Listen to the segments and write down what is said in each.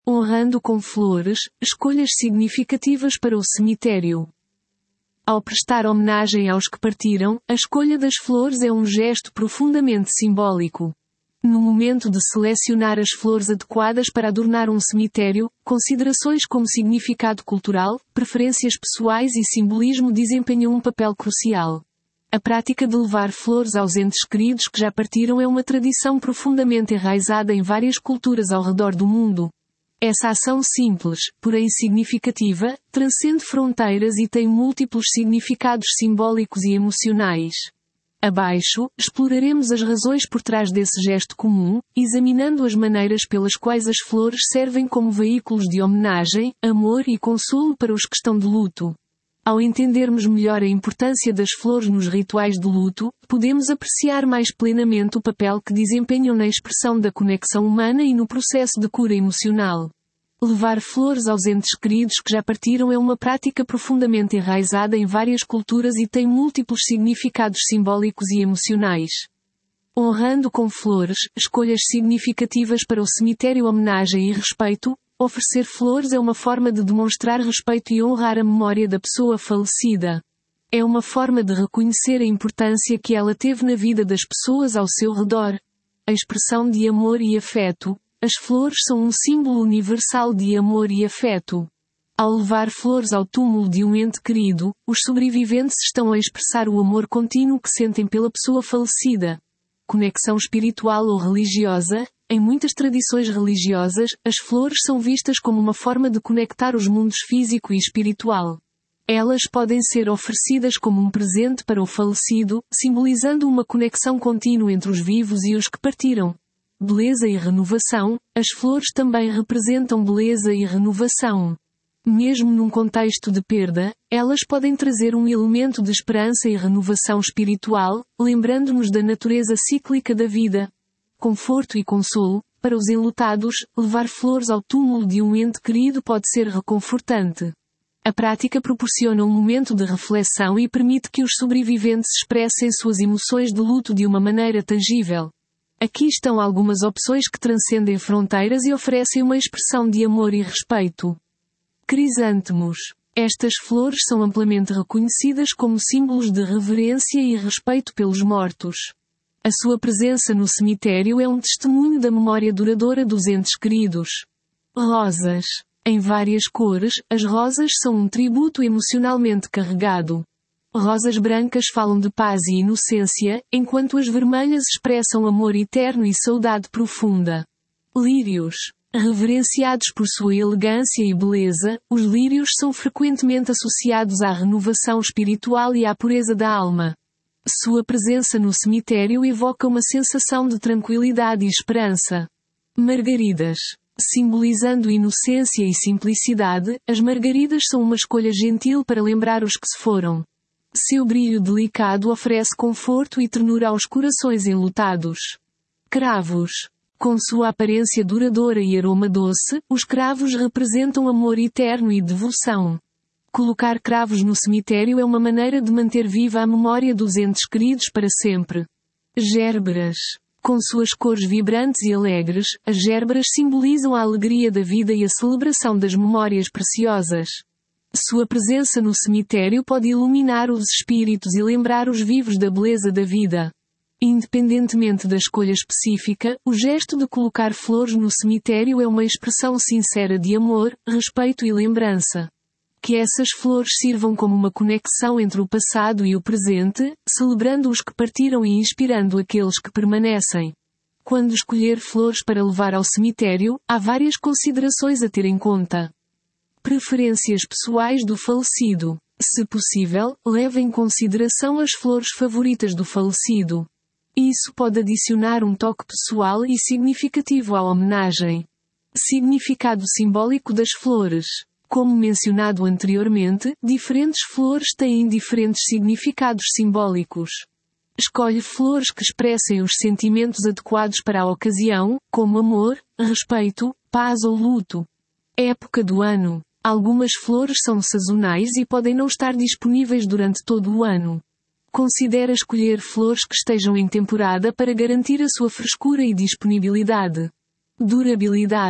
Honrando com flores, escolhas significativas para o cemitério. Ao prestar homenagem aos que partiram, a escolha das flores é um gesto profundamente simbólico. No momento de selecionar as flores adequadas para adornar um cemitério, considerações como significado cultural, preferências pessoais e simbolismo desempenham um papel crucial. A prática de levar flores aos entes queridos que já partiram é uma tradição profundamente enraizada em várias culturas ao redor do mundo. Essa ação simples, porém significativa, transcende fronteiras e tem múltiplos significados simbólicos e emocionais. Abaixo, exploraremos as razões por trás desse gesto comum, examinando as maneiras pelas quais as flores servem como veículos de homenagem, amor e consolo para os que estão de luto. Ao entendermos melhor a importância das flores nos rituais de luto, podemos apreciar mais plenamente o papel que desempenham na expressão da conexão humana e no processo de cura emocional. Levar flores aos entes queridos que já partiram é uma prática profundamente enraizada em várias culturas e tem múltiplos significados simbólicos e emocionais. Honrando com flores, escolhas significativas para o cemitério. Homenagem e respeito. Oferecer flores é uma forma de demonstrar respeito e honrar a memória da pessoa falecida. É uma forma de reconhecer a importância que ela teve na vida das pessoas ao seu redor. A expressão de amor e afeto. As flores são um símbolo universal de amor e afeto. Ao levar flores ao túmulo de um ente querido, os sobreviventes estão a expressar o amor contínuo que sentem pela pessoa falecida. Conexão espiritual ou religiosa. Em muitas tradições religiosas, as flores são vistas como uma forma de conectar os mundos físico e espiritual. Elas podem ser oferecidas como um presente para o falecido, simbolizando uma conexão contínua entre os vivos e os que partiram. Beleza e renovação. As flores também representam beleza e renovação. Mesmo num contexto de perda, elas podem trazer um elemento de esperança e renovação espiritual, lembrando-nos da natureza cíclica da vida. Conforto e consolo. Para os enlutados, levar flores ao túmulo de um ente querido pode ser reconfortante. A prática proporciona um momento de reflexão e permite que os sobreviventes expressem suas emoções de luto de uma maneira tangível. Aqui estão algumas opções que transcendem fronteiras e oferecem uma expressão de amor e respeito. Crisântemos. Estas flores são amplamente reconhecidas como símbolos de reverência e respeito pelos mortos. A sua presença no cemitério é um testemunho da memória duradoura dos entes queridos. Rosas. Em várias cores, as rosas são um tributo emocionalmente carregado. Rosas brancas falam de paz e inocência, enquanto as vermelhas expressam amor eterno e saudade profunda. Lírios. Reverenciados por sua elegância e beleza, os lírios são frequentemente associados à renovação espiritual e à pureza da alma. Sua presença no cemitério evoca uma sensação de tranquilidade e esperança. Margaridas. Simbolizando inocência e simplicidade, as margaridas são uma escolha gentil para lembrar os que se foram. Seu brilho delicado oferece conforto e ternura aos corações enlutados. Cravos. Com sua aparência duradoura e aroma doce, os cravos representam amor eterno e devoção. Colocar cravos no cemitério é uma maneira de manter viva a memória dos entes queridos para sempre. Gérberas. Com suas cores vibrantes e alegres, as gérberas simbolizam a alegria da vida e a celebração das memórias preciosas. Sua presença no cemitério pode iluminar os espíritos e lembrar os vivos da beleza da vida. Independentemente da escolha específica, o gesto de colocar flores no cemitério é uma expressão sincera de amor, respeito e lembrança. Que essas flores sirvam como uma conexão entre o passado e o presente, celebrando os que partiram e inspirando aqueles que permanecem. Quando escolher flores para levar ao cemitério, há várias considerações a ter em conta. Preferências pessoais do falecido. Se possível, leve em consideração as flores favoritas do falecido. Isso pode adicionar um toque pessoal e significativo à homenagem. Significado simbólico das flores. Como mencionado anteriormente, diferentes flores têm diferentes significados simbólicos. Escolhe flores que expressem os sentimentos adequados para a ocasião, como amor, respeito, paz ou luto. Época do ano. Algumas flores são sazonais e podem não estar disponíveis durante todo o ano. Considere escolher flores que estejam em temporada para garantir a sua frescura e disponibilidade. Durabilidade.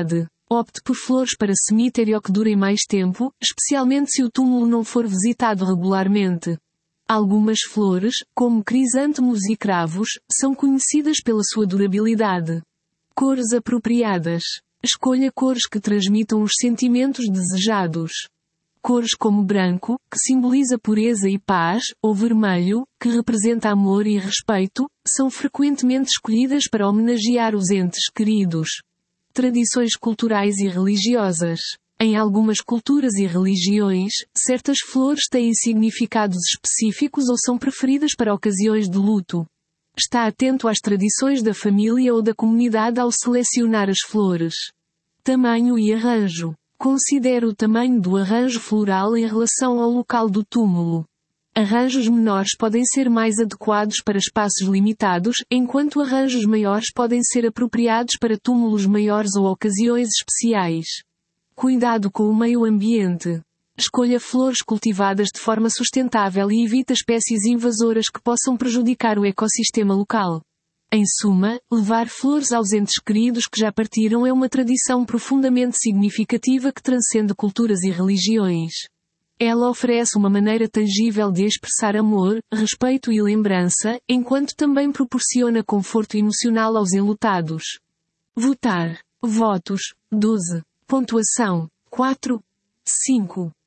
Opte por flores para cemitério que durem mais tempo, especialmente se o túmulo não for visitado regularmente. Algumas flores, como crisântemos e cravos, são conhecidas pela sua durabilidade. Cores apropriadas. Escolha cores que transmitam os sentimentos desejados. Cores como branco, que simboliza pureza e paz, ou vermelho, que representa amor e respeito, são frequentemente escolhidas para homenagear os entes queridos. Tradições culturais e religiosas. Em algumas culturas e religiões, certas flores têm significados específicos ou são preferidas para ocasiões de luto. Está atento às tradições da família ou da comunidade ao selecionar as flores. Tamanho e arranjo. Considere o tamanho do arranjo floral em relação ao local do túmulo. Arranjos menores podem ser mais adequados para espaços limitados, enquanto arranjos maiores podem ser apropriados para túmulos maiores ou ocasiões especiais. Cuidado com o meio ambiente. Escolha flores cultivadas de forma sustentável e evite espécies invasoras que possam prejudicar o ecossistema local. Em suma, levar flores aos entes queridos que já partiram é uma tradição profundamente significativa que transcende culturas e religiões. Ela oferece uma maneira tangível de expressar amor, respeito e lembrança, enquanto também proporciona conforto emocional aos enlutados. Votar. Votos. 12. Pontuação. 4. 5.